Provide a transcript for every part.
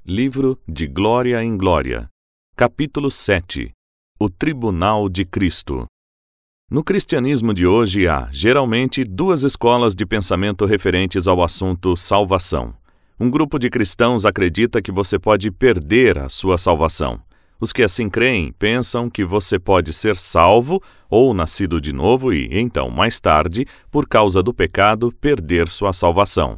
Livro de Glória em Glória. Capítulo 7. O Tribunal de Cristo. No cristianismo de hoje há, geralmente, duas escolas de pensamento referentes ao assunto salvação. Um grupo de cristãos acredita que você pode perder a sua salvação. Os que assim creem pensam que você pode ser salvo ou nascido de novo e, então, mais tarde, por causa do pecado, perder sua salvação.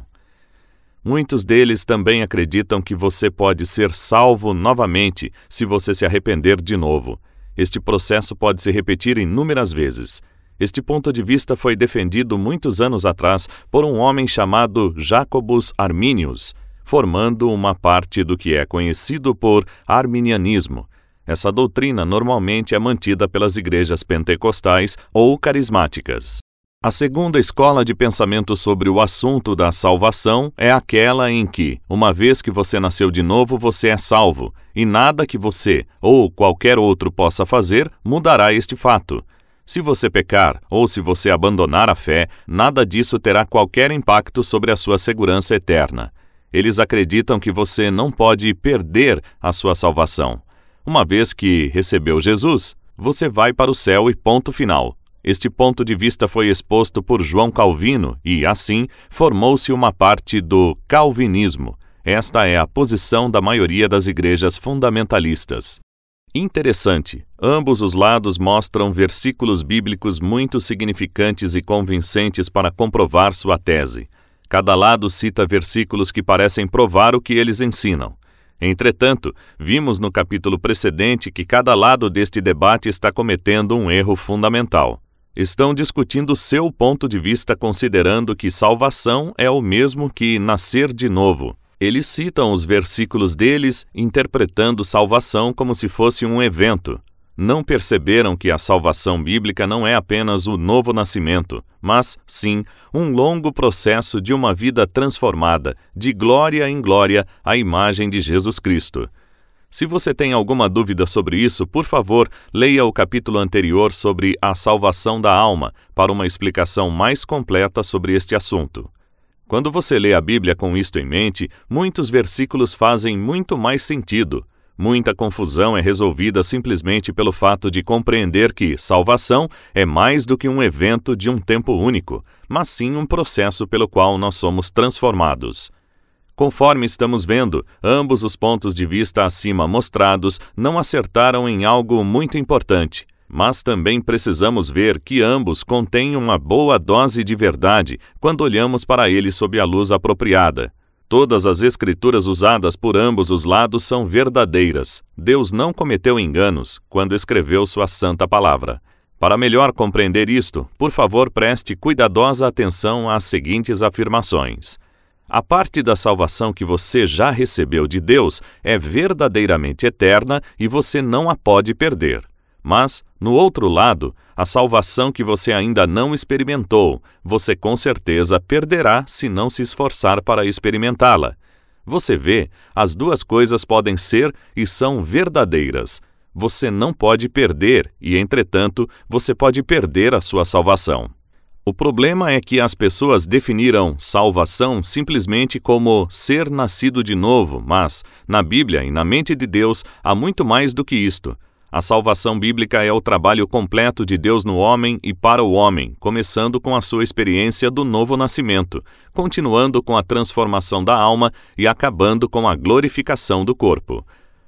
Muitos deles também acreditam que você pode ser salvo novamente se você se arrepender de novo. Este processo pode se repetir inúmeras vezes. Este ponto de vista foi defendido muitos anos atrás por um homem chamado Jacobus Arminius, formando uma parte do que é conhecido por arminianismo. Essa doutrina normalmente é mantida pelas igrejas pentecostais ou carismáticas. A segunda escola de pensamento sobre o assunto da salvação é aquela em que, uma vez que você nasceu de novo, você é salvo, e nada que você ou qualquer outro possa fazer mudará este fato. Se você pecar ou se você abandonar a fé, nada disso terá qualquer impacto sobre a sua segurança eterna. Eles acreditam que você não pode perder a sua salvação. Uma vez que recebeu Jesus, você vai para o céu e ponto final. Este ponto de vista foi exposto por João Calvino e, assim, formou-se uma parte do calvinismo. Esta é a posição da maioria das igrejas fundamentalistas. Interessante, ambos os lados mostram versículos bíblicos muito significantes e convincentes para comprovar sua tese. Cada lado cita versículos que parecem provar o que eles ensinam. Entretanto, vimos no capítulo precedente que cada lado deste debate está cometendo um erro fundamental. Estão discutindo seu ponto de vista considerando que salvação é o mesmo que nascer de novo. Eles citam os versículos deles interpretando salvação como se fosse um evento. Não perceberam que a salvação bíblica não é apenas o novo nascimento, mas, sim, um longo processo de uma vida transformada, de glória em glória, à imagem de Jesus Cristo. Se você tem alguma dúvida sobre isso, por favor, leia o capítulo anterior sobre a salvação da alma, para uma explicação mais completa sobre este assunto. Quando você lê a Bíblia com isto em mente, muitos versículos fazem muito mais sentido. Muita confusão é resolvida simplesmente pelo fato de compreender que salvação é mais do que um evento de um tempo único, mas sim um processo pelo qual nós somos transformados. Conforme estamos vendo, ambos os pontos de vista acima mostrados não acertaram em algo muito importante, mas também precisamos ver que ambos contêm uma boa dose de verdade quando olhamos para eles sob a luz apropriada. Todas as escrituras usadas por ambos os lados são verdadeiras. Deus não cometeu enganos quando escreveu sua santa palavra. Para melhor compreender isto, por favor, preste cuidadosa atenção às seguintes afirmações. A parte da salvação que você já recebeu de Deus é verdadeiramente eterna e você não a pode perder. Mas, no outro lado, a salvação que você ainda não experimentou, você com certeza perderá se não se esforçar para experimentá-la. Você vê, as duas coisas podem ser e são verdadeiras. Você não pode perder e, entretanto, você pode perder a sua salvação. O problema é que as pessoas definiram salvação simplesmente como ser nascido de novo, mas, na Bíblia e na mente de Deus, há muito mais do que isto. A salvação bíblica é o trabalho completo de Deus no homem e para o homem, começando com a sua experiência do novo nascimento, continuando com a transformação da alma e acabando com a glorificação do corpo.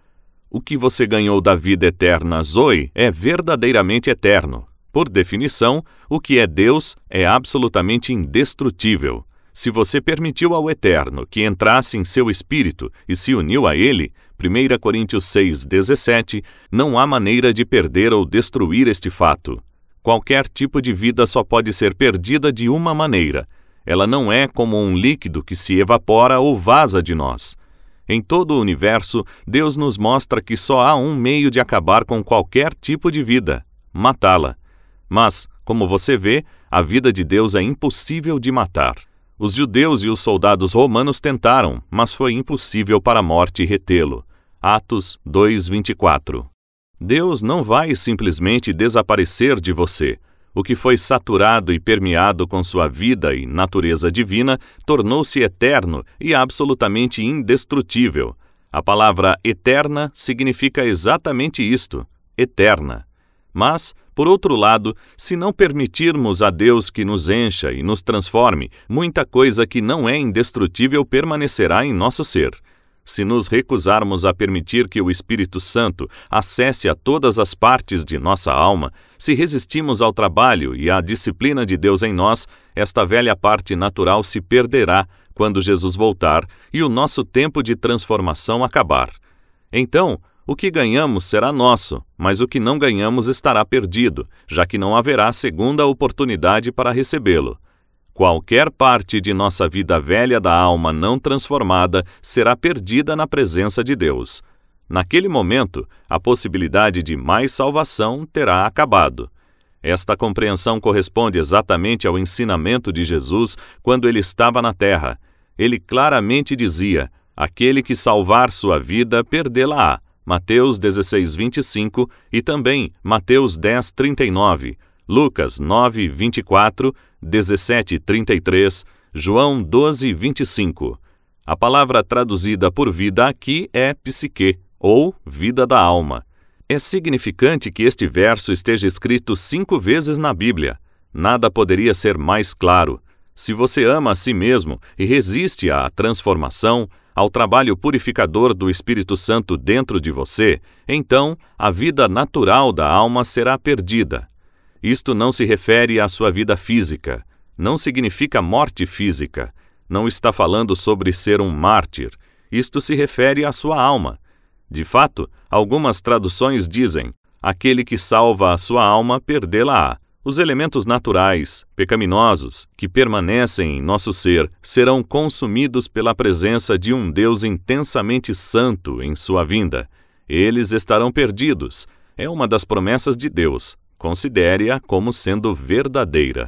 O que você ganhou da vida eterna Zoe é verdadeiramente eterno. Por definição, o que é Deus é absolutamente indestrutível. Se você permitiu ao Eterno que entrasse em seu espírito e se uniu a ele, 1 Coríntios 6:17, não há maneira de perder ou destruir este fato. Qualquer tipo de vida só pode ser perdida de uma maneira. Ela não é como um líquido que se evapora ou vaza de nós. Em todo o universo, Deus nos mostra que só há um meio de acabar com qualquer tipo de vida: matá-la. Mas, como você vê, a vida de Deus é impossível de matar. Os judeus e os soldados romanos tentaram, mas foi impossível para a morte retê-lo. Atos 2:24. Deus não vai simplesmente desaparecer de você. O que foi saturado e permeado com sua vida e natureza divina tornou-se eterno e absolutamente indestrutível. A palavra eterna significa exatamente isto, eterna. Mas, por outro lado, se não permitirmos a Deus que nos encha e nos transforme, muita coisa que não é indestrutível permanecerá em nosso ser. Se nos recusarmos a permitir que o Espírito Santo acesse a todas as partes de nossa alma, se resistimos ao trabalho e à disciplina de Deus em nós, esta velha parte natural se perderá quando Jesus voltar e o nosso tempo de transformação acabar. Então, o que ganhamos será nosso, mas o que não ganhamos estará perdido, já que não haverá segunda oportunidade para recebê-lo. Qualquer parte de nossa vida velha da alma não transformada será perdida na presença de Deus. Naquele momento, a possibilidade de mais salvação terá acabado. Esta compreensão corresponde exatamente ao ensinamento de Jesus quando ele estava na terra. Ele claramente dizia: aquele que salvar sua vida, perdê-la-á. Mateus 16:25 e também Mateus 10:39, Lucas 9:24, 17:33, João 12:25. A palavra traduzida por vida aqui é psique, ou vida da alma. É significante que este verso esteja escrito 5 vezes na Bíblia. Nada poderia ser mais claro. Se você ama a si mesmo e resiste à transformação, ao trabalho purificador do Espírito Santo dentro de você, então a vida natural da alma será perdida. Isto não se refere à sua vida física. Não significa morte física. Não está falando sobre ser um mártir. Isto se refere à sua alma. De fato, algumas traduções dizem: aquele que salva a sua alma, perdê-la-á. Os elementos naturais, pecaminosos, que permanecem em nosso ser, serão consumidos pela presença de um Deus intensamente santo em sua vinda. Eles estarão perdidos. É uma das promessas de Deus. Considere-a como sendo verdadeira.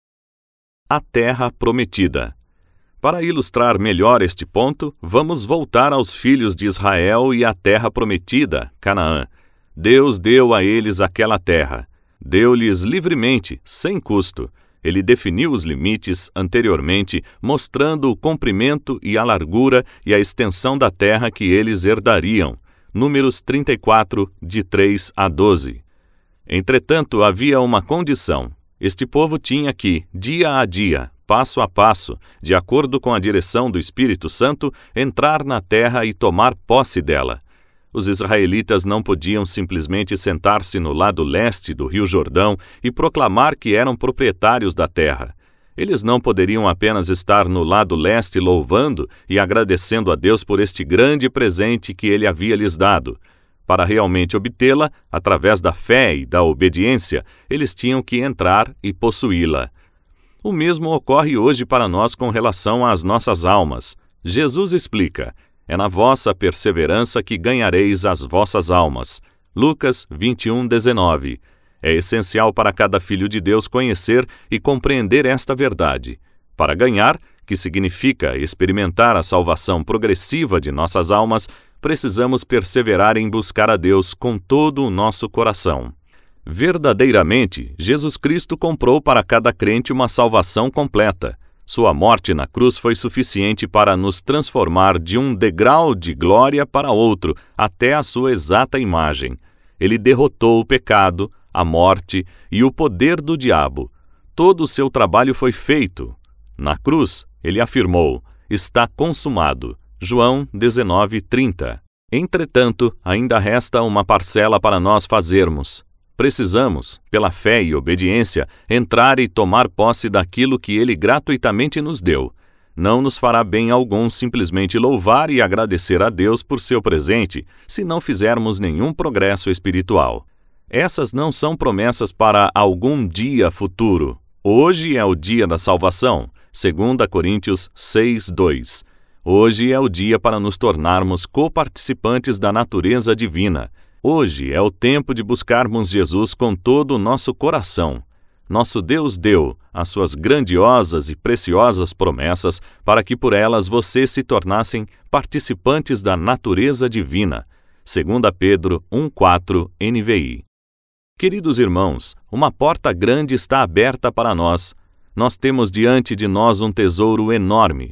A Terra Prometida. Para ilustrar melhor este ponto, vamos voltar aos filhos de Israel e à Terra Prometida, Canaã. Deus deu a eles aquela terra. Deu-lhes livremente, sem custo. Ele definiu os limites anteriormente, mostrando o comprimento e a largura e a extensão da terra que eles herdariam. Números 34, de 3 a 12. Entretanto, havia uma condição. Este povo tinha que, dia a dia, passo a passo, de acordo com a direção do Espírito Santo, entrar na terra e tomar posse dela. Os israelitas não podiam simplesmente sentar-se no lado leste do Rio Jordão e proclamar que eram proprietários da terra. Eles não poderiam apenas estar no lado leste louvando e agradecendo a Deus por este grande presente que Ele havia lhes dado. Para realmente obtê-la, através da fé e da obediência, eles tinham que entrar e possuí-la. O mesmo ocorre hoje para nós com relação às nossas almas. Jesus explica: é na vossa perseverança que ganhareis as vossas almas. Lucas 21:19. É essencial para cada filho de Deus conhecer e compreender esta verdade. Para ganhar, que significa experimentar a salvação progressiva de nossas almas, precisamos perseverar em buscar a Deus com todo o nosso coração. Verdadeiramente, Jesus Cristo comprou para cada crente uma salvação completa. Sua morte na cruz foi suficiente para nos transformar de um degrau de glória para outro, até a sua exata imagem. Ele derrotou o pecado, a morte e o poder do diabo. Todo o seu trabalho foi feito. Na cruz, ele afirmou: está consumado. João 19:30. Entretanto, ainda resta uma parcela para nós fazermos. Precisamos, pela fé e obediência, entrar e tomar posse daquilo que Ele gratuitamente nos deu. Não nos fará bem algum simplesmente louvar e agradecer a Deus por seu presente, se não fizermos nenhum progresso espiritual. Essas não são promessas para algum dia futuro. Hoje é o dia da salvação. 2 Coríntios 6:2. Hoje é o dia para nos tornarmos coparticipantes da natureza divina. Hoje é o tempo de buscarmos Jesus com todo o nosso coração. Nosso Deus deu as suas grandiosas e preciosas promessas para que por elas vocês se tornassem participantes da natureza divina. 2 Pedro 1:4 NVI. Queridos irmãos, uma porta grande está aberta para nós. Nós temos diante de nós um tesouro enorme.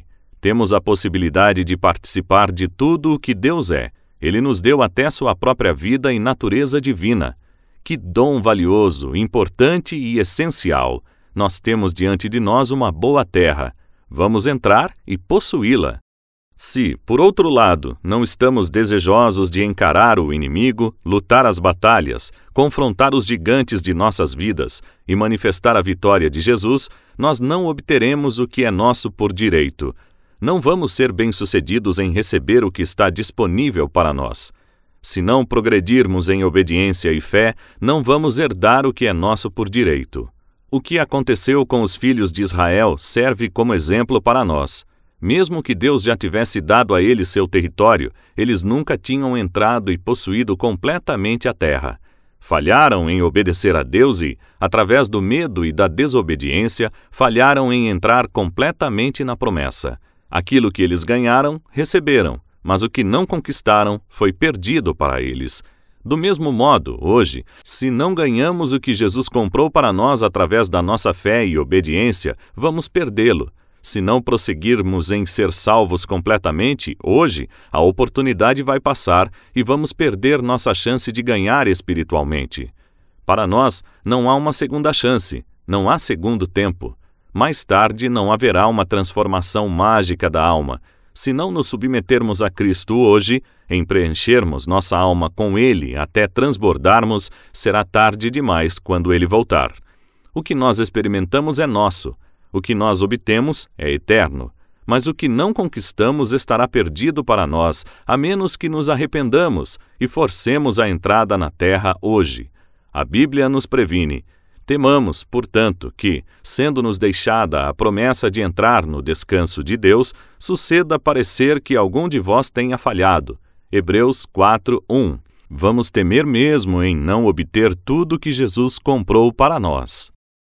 Temos a possibilidade de participar de tudo o que Deus é. Ele nos deu até sua própria vida e natureza divina. Que dom valioso, importante e essencial! Nós temos diante de nós uma boa terra. Vamos entrar e possuí-la. Se, por outro lado, não estamos desejosos de encarar o inimigo, lutar as batalhas, confrontar os gigantes de nossas vidas e manifestar a vitória de Jesus, nós não obteremos o que é nosso por direito. Não vamos ser bem-sucedidos em receber o que está disponível para nós. Se não progredirmos em obediência e fé, não vamos herdar o que é nosso por direito. O que aconteceu com os filhos de Israel serve como exemplo para nós. Mesmo que Deus já tivesse dado a eles seu território, eles nunca tinham entrado e possuído completamente a terra. Falharam em obedecer a Deus e, através do medo e da desobediência, falharam em entrar completamente na promessa. Aquilo que eles ganharam, receberam, mas o que não conquistaram foi perdido para eles. Do mesmo modo, hoje, se não ganhamos o que Jesus comprou para nós através da nossa fé e obediência, vamos perdê-lo. Se não prosseguirmos em ser salvos completamente, hoje, a oportunidade vai passar e vamos perder nossa chance de ganhar espiritualmente. Para nós, não há uma segunda chance, não há segundo tempo. Mais tarde, não haverá uma transformação mágica da alma. Se não nos submetermos a Cristo hoje, em preenchermos nossa alma com Ele até transbordarmos, será tarde demais quando Ele voltar. O que nós experimentamos é nosso. O que nós obtemos é eterno, mas o que não conquistamos estará perdido para nós, a menos que nos arrependamos e forcemos a entrada na terra hoje. A Bíblia nos previne. Temamos, portanto, que, sendo-nos deixada a promessa de entrar no descanso de Deus, suceda parecer que algum de vós tenha falhado. Hebreus 4:1. Vamos temer mesmo em não obter tudo que Jesus comprou para nós.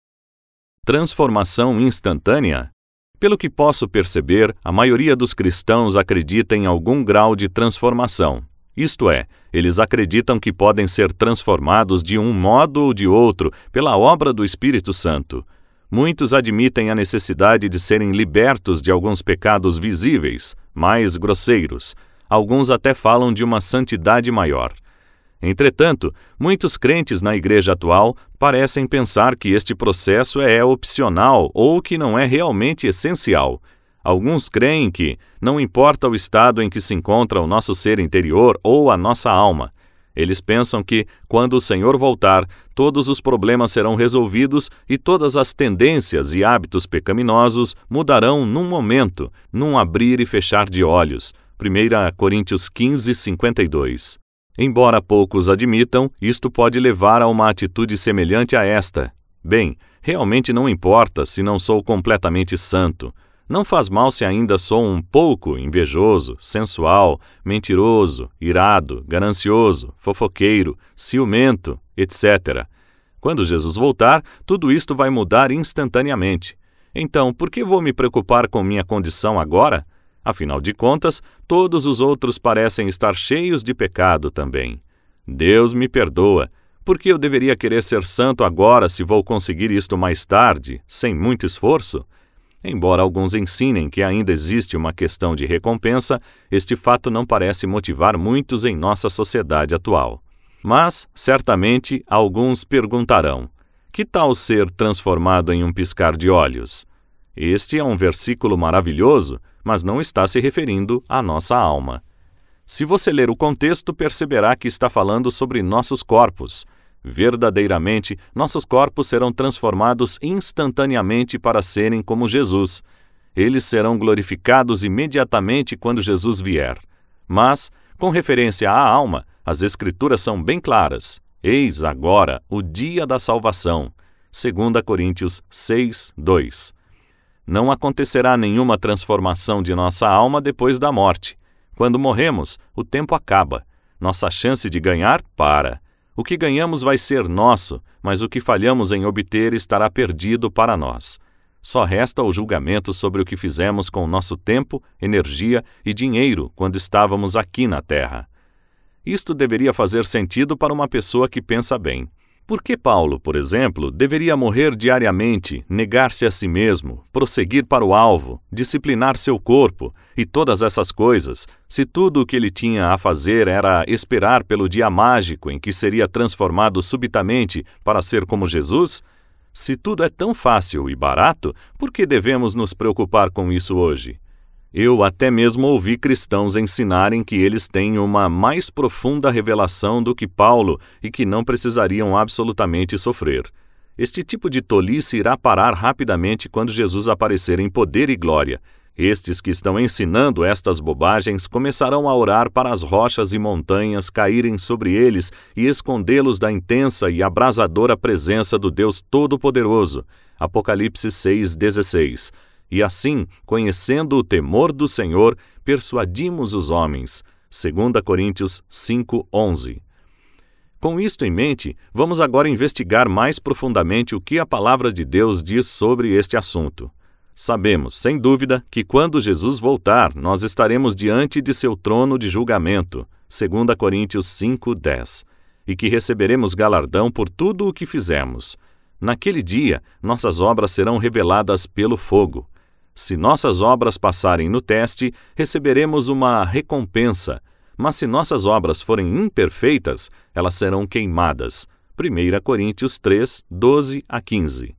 Transformação instantânea? Pelo que posso perceber, a maioria dos cristãos acredita em algum grau de transformação. Isto é, eles acreditam que podem ser transformados de um modo ou de outro pela obra do Espírito Santo. Muitos admitem a necessidade de serem libertos de alguns pecados visíveis, mais grosseiros. Alguns até falam de uma santidade maior. Entretanto, muitos crentes na igreja atual parecem pensar que este processo é opcional ou que não é realmente essencial. Alguns creem que, não importa o estado em que se encontra o nosso ser interior ou a nossa alma, eles pensam que, quando o Senhor voltar, todos os problemas serão resolvidos e todas as tendências e hábitos pecaminosos mudarão num momento, num abrir e fechar de olhos. 1 Coríntios 15:52. Embora poucos admitam, isto pode levar a uma atitude semelhante a esta. Bem, realmente não importa se não sou completamente santo. Não faz mal se ainda sou um pouco invejoso, sensual, mentiroso, irado, ganancioso, fofoqueiro, ciumento, etc. Quando Jesus voltar, tudo isto vai mudar instantaneamente. Então, por que vou me preocupar com minha condição agora? Afinal de contas, todos os outros parecem estar cheios de pecado também. Deus me perdoa. Por que eu deveria querer ser santo agora se vou conseguir isto mais tarde, sem muito esforço? Embora alguns ensinem que ainda existe uma questão de recompensa, este fato não parece motivar muitos em nossa sociedade atual. Mas, certamente, alguns perguntarão: que tal ser transformado em um piscar de olhos? Este é um versículo maravilhoso, mas não está se referindo à nossa alma. Se você ler o contexto, perceberá que está falando sobre nossos corpos. Verdadeiramente, nossos corpos serão transformados instantaneamente para serem como Jesus. Eles serão glorificados imediatamente quando Jesus vier. Mas, com referência à alma, as Escrituras são bem claras. Eis agora o dia da salvação. 2 Coríntios 6:2. Não acontecerá nenhuma transformação de nossa alma depois da morte. Quando morremos, o tempo acaba. Nossa chance de ganhar para. O que ganhamos vai ser nosso, mas o que falhamos em obter estará perdido para nós. Só resta o julgamento sobre o que fizemos com nosso tempo, energia e dinheiro quando estávamos aqui na Terra. Isto deveria fazer sentido para uma pessoa que pensa bem. Por que Paulo, por exemplo, deveria morrer diariamente, negar-se a si mesmo, prosseguir para o alvo, disciplinar seu corpo e todas essas coisas, se tudo o que ele tinha a fazer era esperar pelo dia mágico em que seria transformado subitamente para ser como Jesus? Se tudo é tão fácil e barato, por que devemos nos preocupar com isso hoje? Eu até mesmo ouvi cristãos ensinarem que eles têm uma mais profunda revelação do que Paulo e que não precisariam absolutamente sofrer. Este tipo de tolice irá parar rapidamente quando Jesus aparecer em poder e glória. Estes que estão ensinando estas bobagens começarão a orar para as rochas e montanhas caírem sobre eles e escondê-los da intensa e abrasadora presença do Deus Todo-Poderoso. Apocalipse 6:16. E assim, conhecendo o temor do Senhor, persuadimos os homens. 2 Coríntios 5:11. Com isto em mente, vamos agora investigar mais profundamente o que a palavra de Deus diz sobre este assunto. Sabemos, sem dúvida, que quando Jesus voltar, nós estaremos diante de seu trono de julgamento. 2 Coríntios 5:10. E que receberemos galardão por tudo o que fizemos. Naquele dia, nossas obras serão reveladas pelo fogo. Se nossas obras passarem no teste, receberemos uma recompensa, mas se nossas obras forem imperfeitas, elas serão queimadas. 1 Coríntios 3:12-15.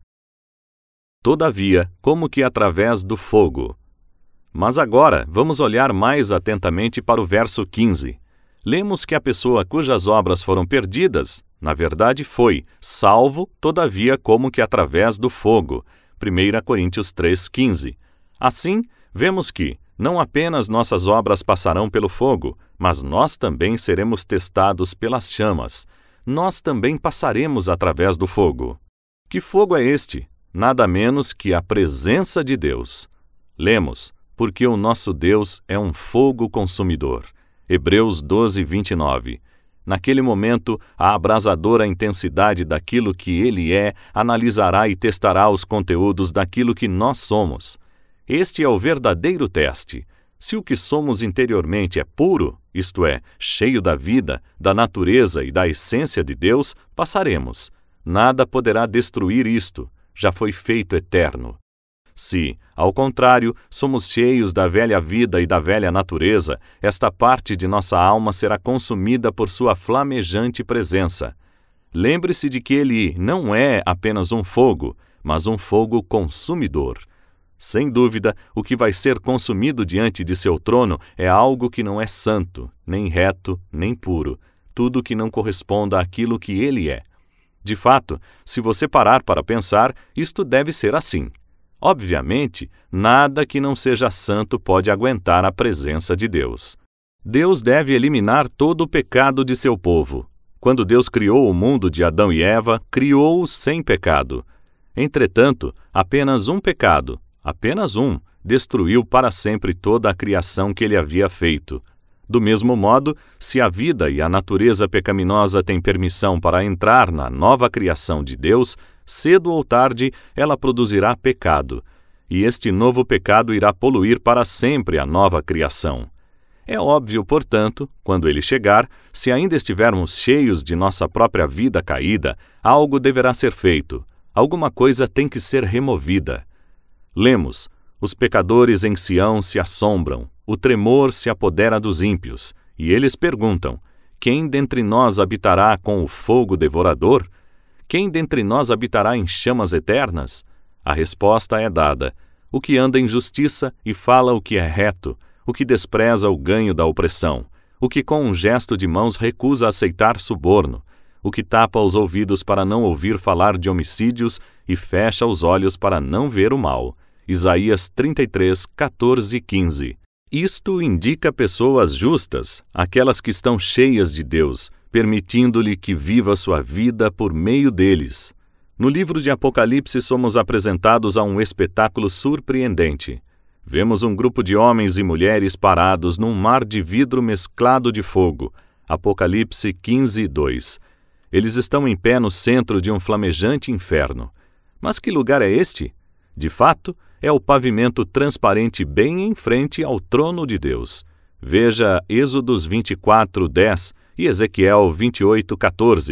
Todavia, como que através do fogo. Mas agora, vamos olhar mais atentamente para o verso 15. Lemos que a pessoa cujas obras foram perdidas, na verdade foi salvo, todavia como que através do fogo. 1 Coríntios 3:15. Assim, vemos que, não apenas nossas obras passarão pelo fogo, mas nós também seremos testados pelas chamas. Nós também passaremos através do fogo. Que fogo é este? Nada menos que a presença de Deus. Lemos, porque o nosso Deus é um fogo consumidor. Hebreus 12:29. Naquele momento, a abrasadora intensidade daquilo que Ele é analisará e testará os conteúdos daquilo que nós somos. Este é o verdadeiro teste. Se o que somos interiormente é puro, isto é, cheio da vida, da natureza e da essência de Deus, passaremos. Nada poderá destruir isto. Já foi feito eterno. Se, ao contrário, somos cheios da velha vida e da velha natureza, esta parte de nossa alma será consumida por sua flamejante presença. Lembre-se de que ele não é apenas um fogo, mas um fogo consumidor. Sem dúvida, o que vai ser consumido diante de seu trono é algo que não é santo, nem reto, nem puro, tudo que não corresponda àquilo que ele é. De fato, se você parar para pensar, isto deve ser assim. Obviamente, nada que não seja santo pode aguentar a presença de Deus. Deus deve eliminar todo o pecado de seu povo. Quando Deus criou o mundo de Adão e Eva, criou-os sem pecado. Entretanto, apenas um pecado, apenas um, destruiu para sempre toda a criação que ele havia feito. Do mesmo modo, se a vida e a natureza pecaminosa têm permissão para entrar na nova criação de Deus, cedo ou tarde ela produzirá pecado, e este novo pecado irá poluir para sempre a nova criação. É óbvio, portanto, quando ele chegar, se ainda estivermos cheios de nossa própria vida caída, algo deverá ser feito, alguma coisa tem que ser removida. Lemos, os pecadores em Sião se assombram, o tremor se apodera dos ímpios, e eles perguntam, quem dentre nós habitará com o fogo devorador? Quem dentre nós habitará em chamas eternas? A resposta é dada, o que anda em justiça e fala o que é reto, o que despreza o ganho da opressão, o que com um gesto de mãos recusa aceitar suborno, o que tapa os ouvidos para não ouvir falar de homicídios e fecha os olhos para não ver o mal. Isaías 33, 14 e 15. Isto indica pessoas justas, aquelas que estão cheias de Deus, permitindo-lhe que viva sua vida por meio deles. No livro de Apocalipse somos apresentados a um espetáculo surpreendente. Vemos um grupo de homens e mulheres parados num mar de vidro mesclado de fogo. Apocalipse 15, 2. Eles estão em pé no centro de um flamejante inferno. Mas que lugar é este? De fato, é o pavimento transparente bem em frente ao trono de Deus. Veja Êxodos 24, 10 e Ezequiel 28, 14.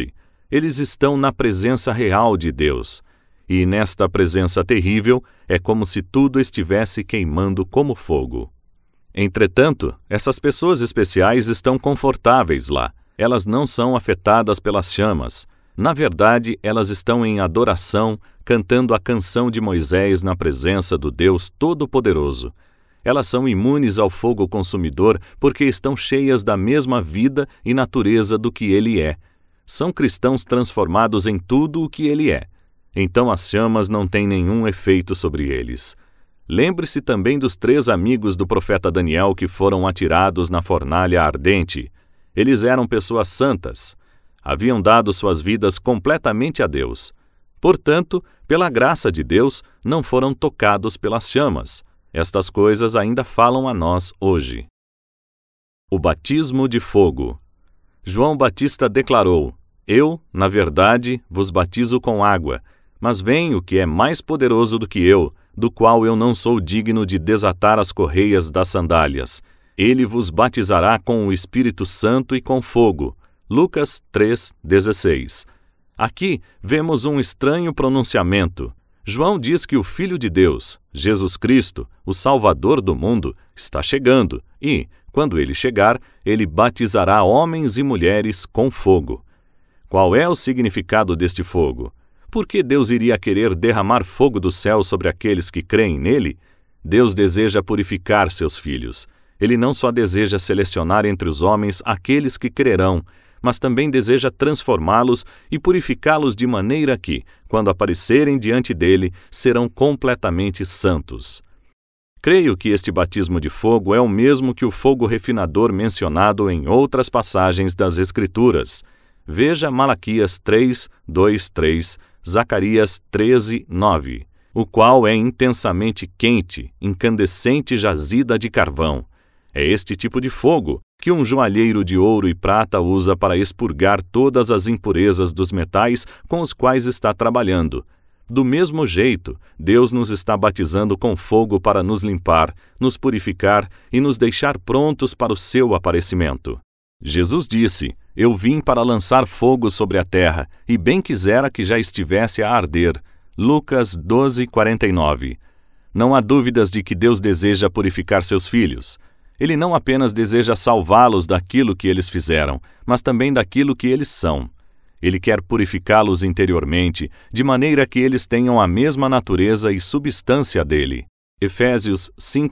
Eles estão na presença real de Deus. E nesta presença terrível, é como se tudo estivesse queimando como fogo. Entretanto, essas pessoas especiais estão confortáveis lá. Elas não são afetadas pelas chamas. Na verdade, elas estão em adoração, cantando a canção de Moisés na presença do Deus Todo-Poderoso. Elas são imunes ao fogo consumidor porque estão cheias da mesma vida e natureza do que ele é. São cristãos transformados em tudo o que ele é. Então as chamas não têm nenhum efeito sobre eles. Lembre-se também dos 3 amigos do profeta Daniel que foram atirados na fornalha ardente. Eles eram pessoas santas. Haviam dado suas vidas completamente a Deus. Portanto, pela graça de Deus, não foram tocados pelas chamas. Estas coisas ainda falam a nós hoje. O batismo de fogo. João Batista declarou: Eu, na verdade, vos batizo com água, mas vem o que é mais poderoso do que eu, do qual eu não sou digno de desatar as correias das sandálias. Ele vos batizará com o Espírito Santo e com fogo. Lucas 3:16. Aqui vemos um estranho pronunciamento. João diz que o Filho de Deus, Jesus Cristo, o Salvador do mundo, está chegando e, quando ele chegar, ele batizará homens e mulheres com fogo. Qual é o significado deste fogo? Por que Deus iria querer derramar fogo do céu sobre aqueles que creem nele? Deus deseja purificar seus filhos. Ele não só deseja selecionar entre os homens aqueles que crerão, mas também deseja transformá-los e purificá-los de maneira que, quando aparecerem diante dele, serão completamente santos. Creio que este batismo de fogo é o mesmo que o fogo refinador mencionado em outras passagens das Escrituras. Veja Malaquias 3:2-3, Zacarias 13:9, o qual é intensamente quente, incandescente jazida de carvão. É este tipo de fogo que um joalheiro de ouro e prata usa para expurgar todas as impurezas dos metais com os quais está trabalhando. Do mesmo jeito, Deus nos está batizando com fogo para nos limpar, nos purificar e nos deixar prontos para o seu aparecimento. Jesus disse: Eu vim para lançar fogo sobre a terra, e bem quisera que já estivesse a arder. Lucas 12:49. Não há dúvidas de que Deus deseja purificar seus filhos. Ele não apenas deseja salvá-los daquilo que eles fizeram, mas também daquilo que eles são. Ele quer purificá-los interiormente, de maneira que eles tenham a mesma natureza e substância dele. Efésios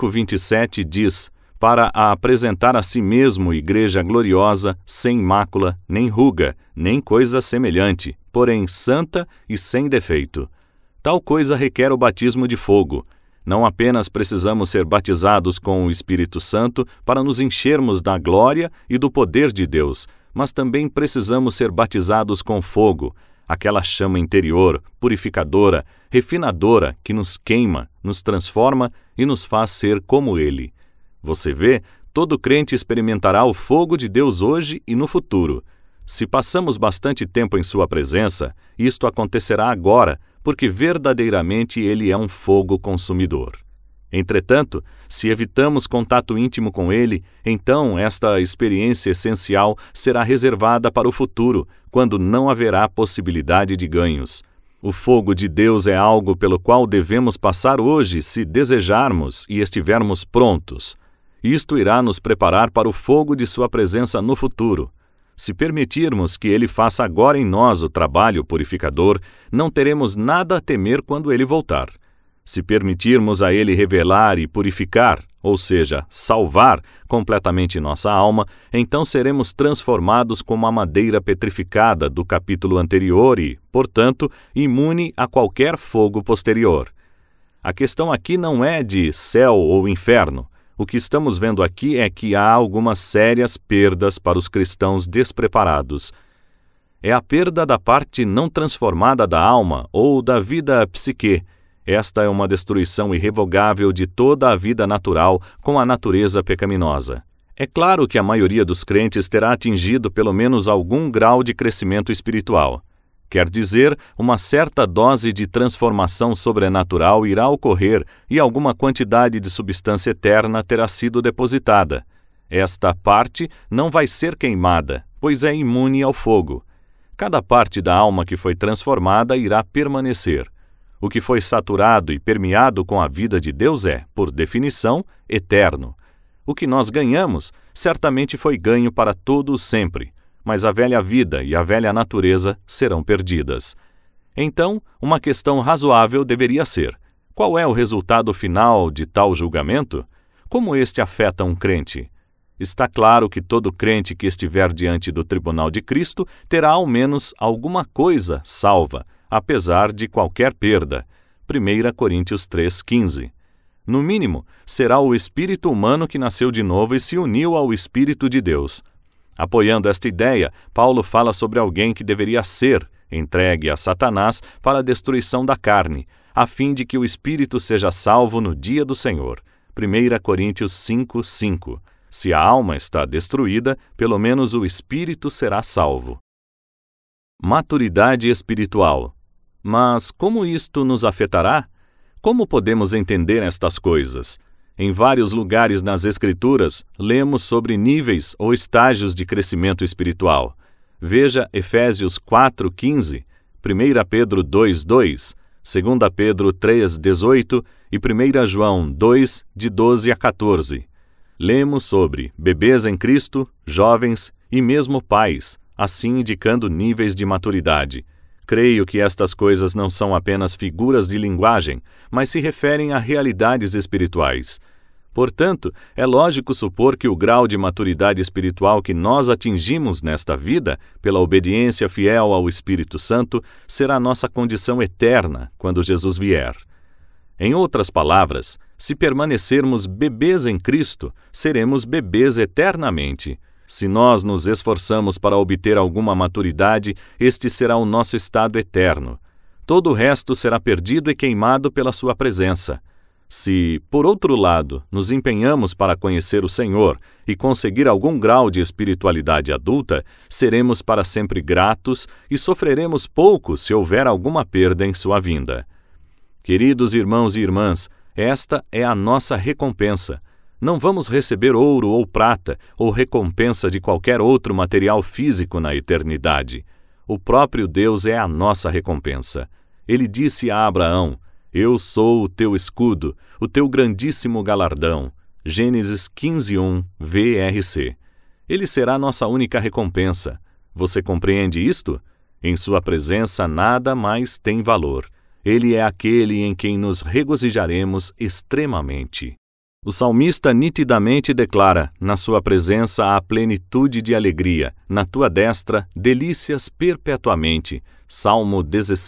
5:27 diz: para a apresentar a si mesmo igreja gloriosa, sem mácula, nem ruga, nem coisa semelhante, porém santa e sem defeito. Tal coisa requer o batismo de fogo. Não apenas precisamos ser batizados com o Espírito Santo para nos enchermos da glória e do poder de Deus, mas também precisamos ser batizados com fogo, aquela chama interior, purificadora, refinadora que nos queima, nos transforma e nos faz ser como Ele. Você vê, todo crente experimentará o fogo de Deus hoje e no futuro. Se passamos bastante tempo em sua presença, isto acontecerá agora, porque verdadeiramente ele é um fogo consumidor. Entretanto, se evitamos contato íntimo com ele, então esta experiência essencial será reservada para o futuro, quando não haverá possibilidade de ganhos. O fogo de Deus é algo pelo qual devemos passar hoje se desejarmos e estivermos prontos. Isto irá nos preparar para o fogo de sua presença no futuro. Se permitirmos que ele faça agora em nós o trabalho purificador, não teremos nada a temer quando ele voltar. Se permitirmos a ele revelar e purificar, ou seja, salvar completamente nossa alma, então seremos transformados como a madeira petrificada do capítulo anterior e, portanto, imune a qualquer fogo posterior. A questão aqui não é de céu ou inferno. O que estamos vendo aqui é que há algumas sérias perdas para os cristãos despreparados. É a perda da parte não transformada da alma ou da vida psique. Esta é uma destruição irrevogável de toda a vida natural com a natureza pecaminosa. É claro que a maioria dos crentes terá atingido pelo menos algum grau de crescimento espiritual. Quer dizer, uma certa dose de transformação sobrenatural irá ocorrer e alguma quantidade de substância eterna terá sido depositada. Esta parte não vai ser queimada, pois é imune ao fogo. Cada parte da alma que foi transformada irá permanecer. O que foi saturado e permeado com a vida de Deus é, por definição, eterno. O que nós ganhamos certamente foi ganho para todo o sempre, mas a velha vida e a velha natureza serão perdidas. Então, uma questão razoável deveria ser: qual é o resultado final de tal julgamento? Como este afeta um crente? Está claro que todo crente que estiver diante do tribunal de Cristo terá ao menos alguma coisa salva, apesar de qualquer perda. 1 Coríntios 3,15. No mínimo, será o espírito humano que nasceu de novo e se uniu ao Espírito de Deus. Apoiando esta ideia, Paulo fala sobre alguém que deveria ser entregue a Satanás para a destruição da carne, a fim de que o espírito seja salvo no dia do Senhor. 1 Coríntios 5,5. Se a alma está destruída, pelo menos o espírito será salvo. Maturidade espiritual. Mas como isto nos afetará? Como podemos entender estas coisas? Em vários lugares nas Escrituras, lemos sobre níveis ou estágios de crescimento espiritual. Veja Efésios 4,15, 1 Pedro 2,2, 2 Pedro 3,18 e 1 João 2, de 12 a 14. Lemos sobre bebês em Cristo, jovens e mesmo pais, assim indicando níveis de maturidade. Creio que estas coisas não são apenas figuras de linguagem, mas se referem a realidades espirituais. Portanto, é lógico supor que o grau de maturidade espiritual que nós atingimos nesta vida, pela obediência fiel ao Espírito Santo, será nossa condição eterna quando Jesus vier. Em outras palavras, se permanecermos bebês em Cristo, seremos bebês eternamente. Se nós nos esforçamos para obter alguma maturidade, este será o nosso estado eterno. Todo o resto será perdido e queimado pela sua presença. Se, por outro lado, nos empenhamos para conhecer o Senhor e conseguir algum grau de espiritualidade adulta, seremos para sempre gratos e sofreremos pouco se houver alguma perda em sua vinda. Queridos irmãos e irmãs, esta é a nossa recompensa. Não vamos receber ouro ou prata ou recompensa de qualquer outro material físico na eternidade. O próprio Deus é a nossa recompensa. Ele disse a Abraão: Eu sou o teu escudo, o teu grandíssimo galardão. Gênesis 15:1, VRC. Ele será nossa única recompensa. Você compreende isto? Em sua presença nada mais tem valor. Ele é aquele em quem nos regozijaremos extremamente. O salmista nitidamente declara: na sua presença há plenitude de alegria, na tua destra delícias perpetuamente. Salmo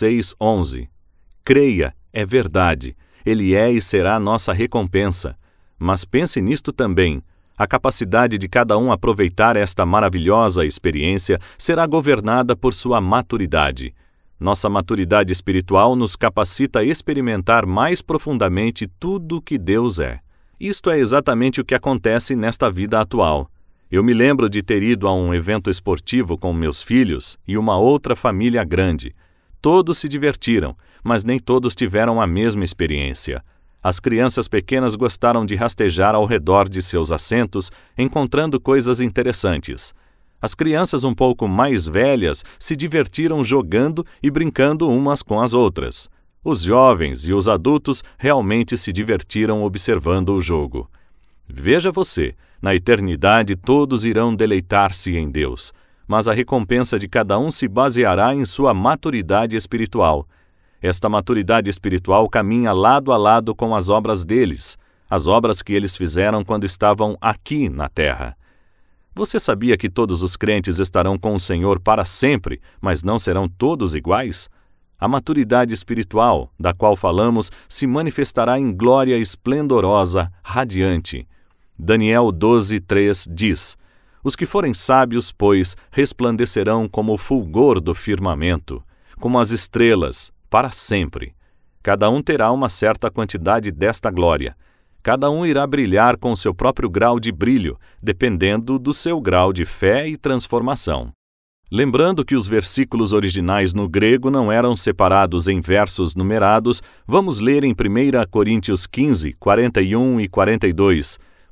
16:11. Creia, é verdade, ele é e será nossa recompensa. Mas pense nisto também: a capacidade de cada um aproveitar esta maravilhosa experiência será governada por sua maturidade. Nossa maturidade espiritual nos capacita a experimentar mais profundamente tudo o que Deus é. Isto é exatamente o que acontece nesta vida atual. Eu me lembro de ter ido a um evento esportivo com meus filhos e uma outra família grande. Todos se divertiram, mas nem todos tiveram a mesma experiência. As crianças pequenas gostaram de rastejar ao redor de seus assentos, encontrando coisas interessantes. As crianças um pouco mais velhas se divertiram jogando e brincando umas com as outras. Os jovens e os adultos realmente se divertiram observando o jogo. Veja você, na eternidade todos irão deleitar-se em Deus, mas a recompensa de cada um se baseará em sua maturidade espiritual. Esta maturidade espiritual caminha lado a lado com as obras deles, as obras que eles fizeram quando estavam aqui na terra. Você sabia que todos os crentes estarão com o Senhor para sempre, mas não serão todos iguais? A maturidade espiritual, da qual falamos, se manifestará em glória esplendorosa, radiante. Daniel 12:3 diz: Os que forem sábios, pois, resplandecerão como o fulgor do firmamento, como as estrelas, para sempre. Cada um terá uma certa quantidade desta glória. Cada um irá brilhar com seu próprio grau de brilho, dependendo do seu grau de fé e transformação. Lembrando que os versículos originais no grego não eram separados em versos numerados, vamos ler em 1 Coríntios 15, 41 e 42.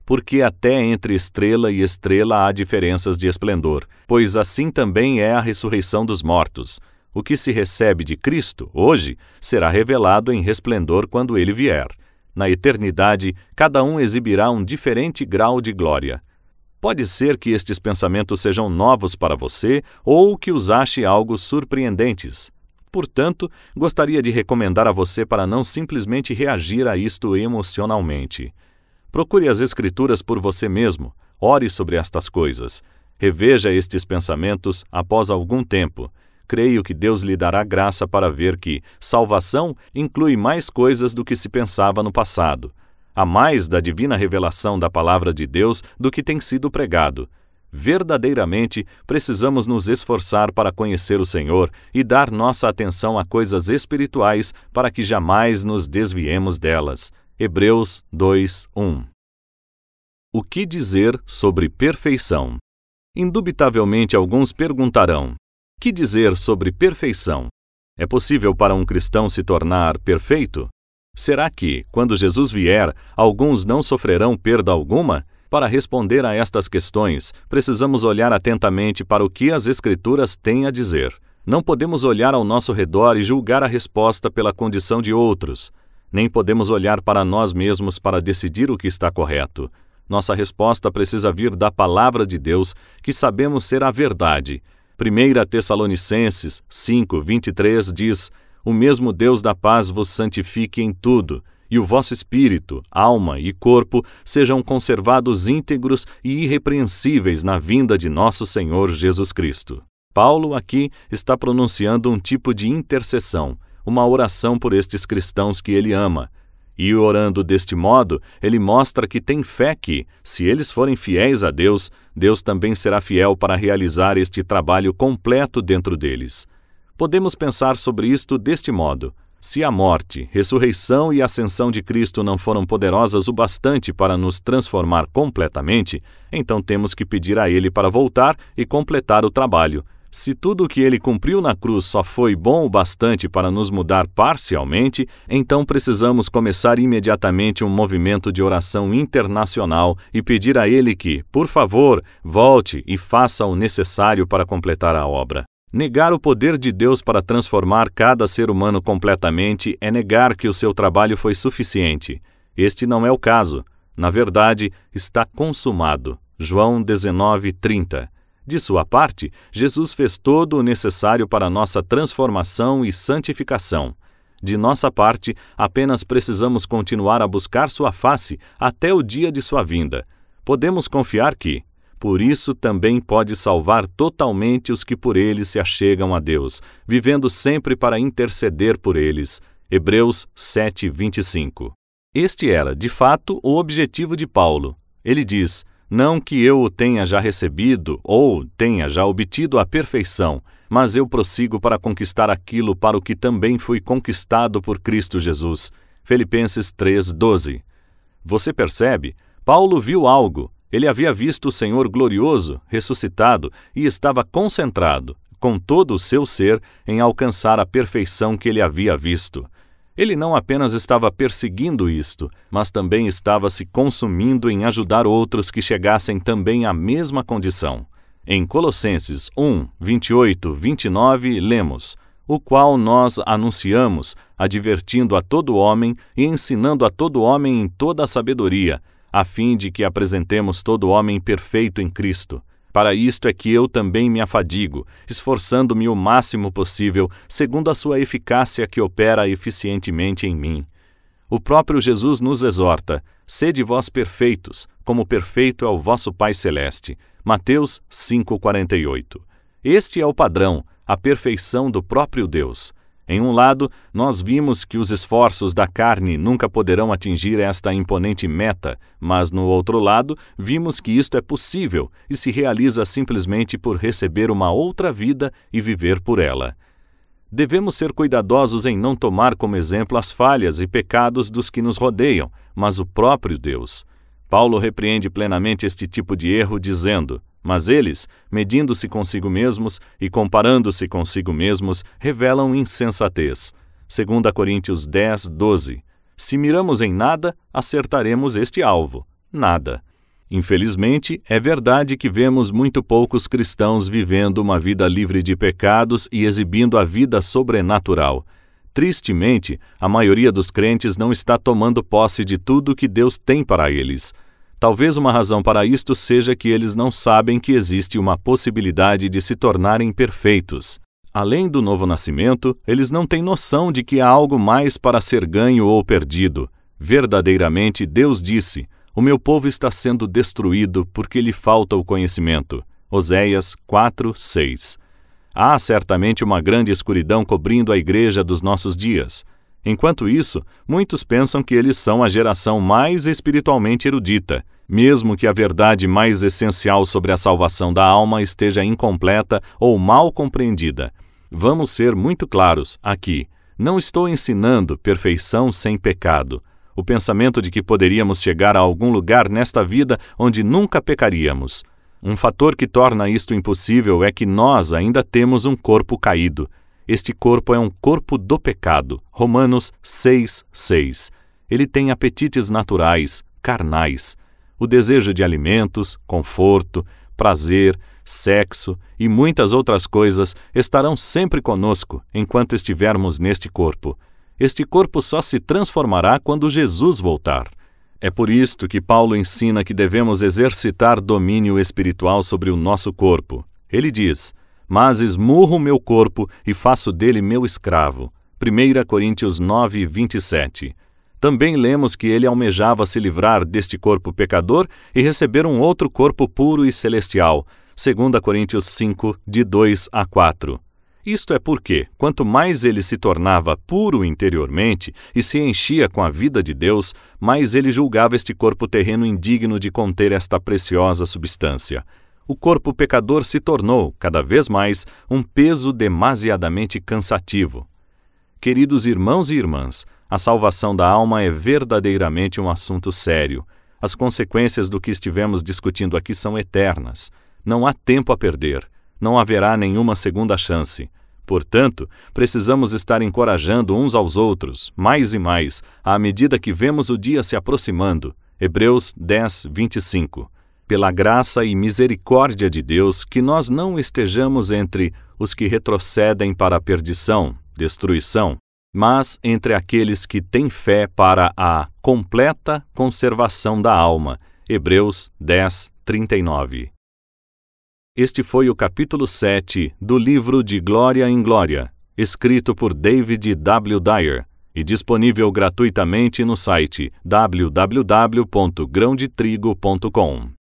porque até entre estrela e estrela há diferenças de esplendor, pois assim também é a ressurreição dos mortos. O que se recebe de Cristo, hoje, será revelado em resplendor quando ele vier. Na eternidade, cada um exibirá um diferente grau de glória. Pode ser que estes pensamentos sejam novos para você ou que os ache algo surpreendentes. Portanto, gostaria de recomendar a você para não simplesmente reagir a isto emocionalmente. Procure as Escrituras por você mesmo, ore sobre estas coisas. Reveja estes pensamentos após algum tempo. Creio que Deus lhe dará graça para ver que salvação inclui mais coisas do que se pensava no passado. Há mais da divina revelação da palavra de Deus do que tem sido pregado. Verdadeiramente, precisamos nos esforçar para conhecer o Senhor e dar nossa atenção a coisas espirituais para que jamais nos desviemos delas. Hebreus 2:1. O que dizer sobre perfeição? Indubitavelmente alguns perguntarão: que dizer sobre perfeição? É possível para um cristão se tornar perfeito? Será que, quando Jesus vier, alguns não sofrerão perda alguma? Para responder a estas questões, precisamos olhar atentamente para o que as Escrituras têm a dizer. Não podemos olhar ao nosso redor e julgar a resposta pela condição de outros. Nem podemos olhar para nós mesmos para decidir o que está correto. Nossa resposta precisa vir da palavra de Deus, que sabemos ser a verdade. 1 Tessalonicenses 5:23 diz: o mesmo Deus da paz vos santifique em tudo, e o vosso espírito, alma e corpo sejam conservados íntegros e irrepreensíveis na vinda de nosso Senhor Jesus Cristo. Paulo aqui está pronunciando um tipo de intercessão, uma oração por estes cristãos que ele ama. E orando deste modo, ele mostra que tem fé que, se eles forem fiéis a Deus, Deus também será fiel para realizar este trabalho completo dentro deles. Podemos pensar sobre isto deste modo: se a morte, ressurreição e ascensão de Cristo não foram poderosas o bastante para nos transformar completamente, então temos que pedir a Ele para voltar e completar o trabalho. Se tudo o que Ele cumpriu na cruz só foi bom o bastante para nos mudar parcialmente, então precisamos começar imediatamente um movimento de oração internacional e pedir a Ele que, por favor, volte e faça o necessário para completar a obra. Negar o poder de Deus para transformar cada ser humano completamente é negar que o seu trabalho foi suficiente. Este não é o caso. Na verdade, está consumado. João 19:30. De sua parte, Jesus fez todo o necessário para nossa transformação e santificação. De nossa parte, apenas precisamos continuar a buscar sua face até o dia de sua vinda. Podemos confiar que, por isso também pode salvar totalmente os que por ele se achegam a Deus, vivendo sempre para interceder por eles. Hebreus 7:25. Este era, de fato, o objetivo de Paulo. Ele diz: não que eu o tenha já recebido ou tenha já obtido a perfeição, mas eu prossigo para conquistar aquilo para o que também fui conquistado por Cristo Jesus. Filipenses 3:12. Você percebe? Paulo viu algo. Ele havia visto o Senhor glorioso, ressuscitado, e estava concentrado, com todo o seu ser, em alcançar a perfeição que ele havia visto. Ele não apenas estava perseguindo isto, mas também estava se consumindo em ajudar outros que chegassem também à mesma condição. Em Colossenses 1:28-29, lemos: o qual nós anunciamos, advertindo a todo homem e ensinando a todo homem em toda a sabedoria, a fim de que apresentemos todo homem perfeito em Cristo. Para isto é que eu também me afadigo, esforçando-me o máximo possível, segundo a sua eficácia que opera eficientemente em mim. O próprio Jesus nos exorta: sede vós perfeitos, como perfeito é o vosso Pai Celeste. Mateus 5:48. Este é o padrão, a perfeição do próprio Deus. Em um lado, nós vimos que os esforços da carne nunca poderão atingir esta imponente meta, mas no outro lado, vimos que isto é possível e se realiza simplesmente por receber uma outra vida e viver por ela. Devemos ser cuidadosos em não tomar como exemplo as falhas e pecados dos que nos rodeiam, mas o próprio Deus. Paulo repreende plenamente este tipo de erro, dizendo: mas eles, medindo-se consigo mesmos e comparando-se consigo mesmos, revelam insensatez. 2 Coríntios 10:12. Se miramos em nada, acertaremos este alvo. Nada. Infelizmente, é verdade que vemos muito poucos cristãos vivendo uma vida livre de pecados e exibindo a vida sobrenatural. Tristemente, a maioria dos crentes não está tomando posse de tudo que Deus tem para eles. Talvez uma razão para isto seja que eles não sabem que existe uma possibilidade de se tornarem perfeitos. Além do novo nascimento, eles não têm noção de que há algo mais para ser ganho ou perdido. Verdadeiramente, Deus disse: "O meu povo está sendo destruído porque lhe falta o conhecimento." Oséias 4:6. Há certamente uma grande escuridão cobrindo a igreja dos nossos dias. Enquanto isso, muitos pensam que eles são a geração mais espiritualmente erudita, mesmo que a verdade mais essencial sobre a salvação da alma esteja incompleta ou mal compreendida. Vamos ser muito claros aqui. Não estou ensinando perfeição sem pecado. O pensamento de que poderíamos chegar a algum lugar nesta vida onde nunca pecaríamos. Um fator que torna isto impossível é que nós ainda temos um corpo caído. Este corpo é um corpo do pecado. Romanos 6:6. Ele tem apetites naturais, carnais. O desejo de alimentos, conforto, prazer, sexo e muitas outras coisas estarão sempre conosco enquanto estivermos neste corpo. Este corpo só se transformará quando Jesus voltar. É por isto que Paulo ensina que devemos exercitar domínio espiritual sobre o nosso corpo. Ele diz: "Mas esmurro meu corpo e faço dele meu escravo." 1 Coríntios 9:27. Também lemos que ele almejava se livrar deste corpo pecador e receber um outro corpo puro e celestial. 2 Coríntios 5, de 2-4. Isto é porque, quanto mais ele se tornava puro interiormente e se enchia com a vida de Deus, mais ele julgava este corpo terreno indigno de conter esta preciosa substância. O corpo pecador se tornou, cada vez mais, um peso demasiadamente cansativo. Queridos irmãos e irmãs, a salvação da alma é verdadeiramente um assunto sério. As consequências do que estivemos discutindo aqui são eternas. Não há tempo a perder. Não haverá nenhuma segunda chance. Portanto, precisamos estar encorajando uns aos outros, mais e mais, à medida que vemos o dia se aproximando. Hebreus 10:25. Pela graça e misericórdia de Deus, que nós não estejamos entre os que retrocedem para a perdição, destruição, mas entre aqueles que têm fé para a completa conservação da alma. Hebreus 10:39. Este foi o capítulo 7 do livro De Glória em Glória, escrito por David W. Dyer e disponível gratuitamente no site www.grãodetrigo.com.